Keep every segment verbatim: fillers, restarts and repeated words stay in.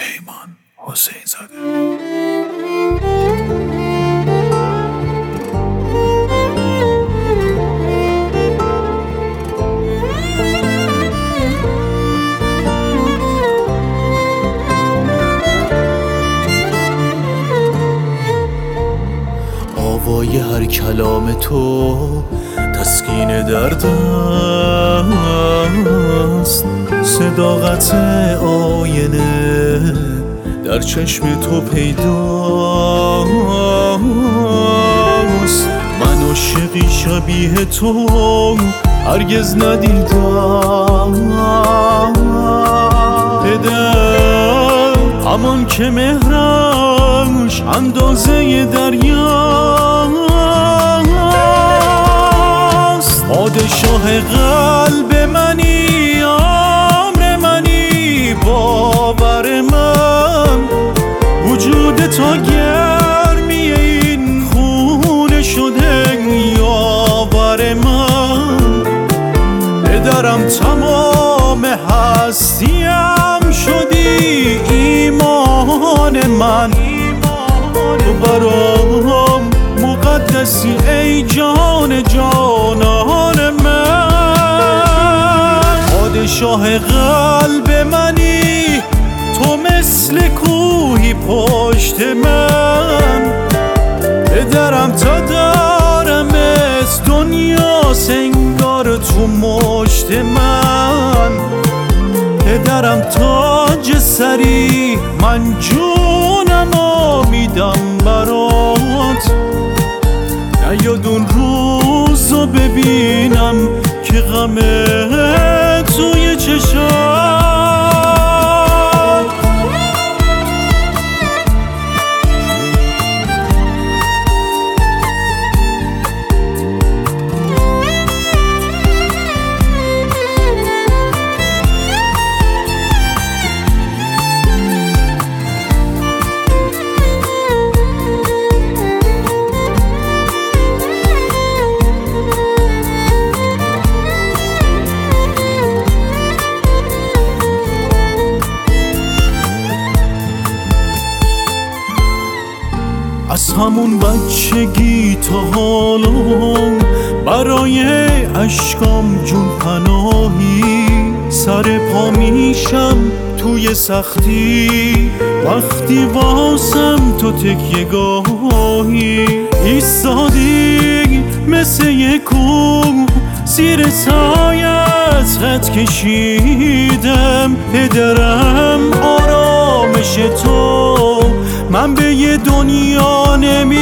پیمان حسین زاده. آوای هر کلام تو تسکین درد است، صداقت آینه در چشم تو پیداست. من عاشقی شبیه تو هرگز ندیدم، پدر همان که مهرش اندازه دریاست. پادشاه قلب منی، امر منی، باور من، وجود تا گرمی این خونه شده یاور من. پدرم تمام هستیم شدی ایمان من، تو برام مقدسی ای جان جانان من. پادشاه قلب منی، تو مثل کوهی پشت من. پدرم تا دارم از دنیا سنگار تو مشت من. پدرم تاج سری، من جونمو میدم برات. نیاد اون روزو ببینم که غمه توی چشام. از همون بچگی تا حالا برای اشکام جون پناهی. سر پا میشم توی سختی وقتی واسم تو تکیه گاهی. ایستادی مثل یک کوه زیر سایت خط کشیدم. پدرم آرامش تو من به یه دنیا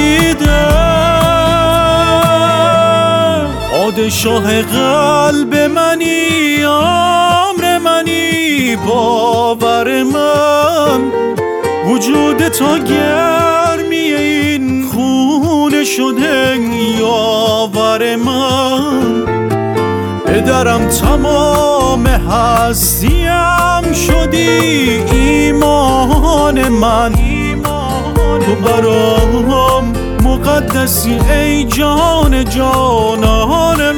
نمیدم. پادشاه قلب منی، امر منی، باور من، وجود تا گرمی این خونه شده یاور من. پدرم تمام هستیم شدی ایمان من، تو برام مقدسی ای جان جانان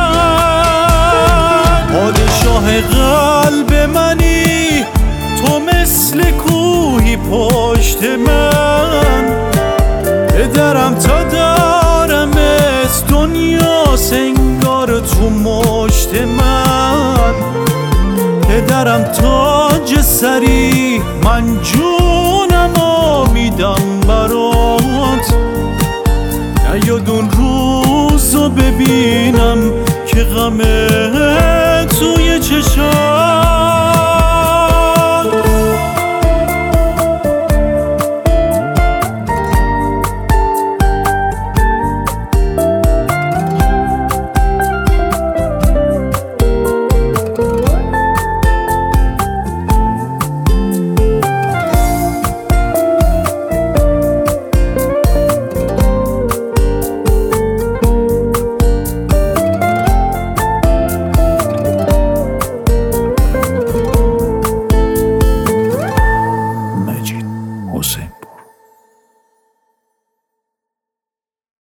من. پادشاه قلب منی، تو مثل کوهی پشت من. پدرم تا دارم از دنیا سنگار تو مشت من. پدرم تاج سری، من جونمو میدم برات. نیاد اون روزو ببینم که غمه توی چشام.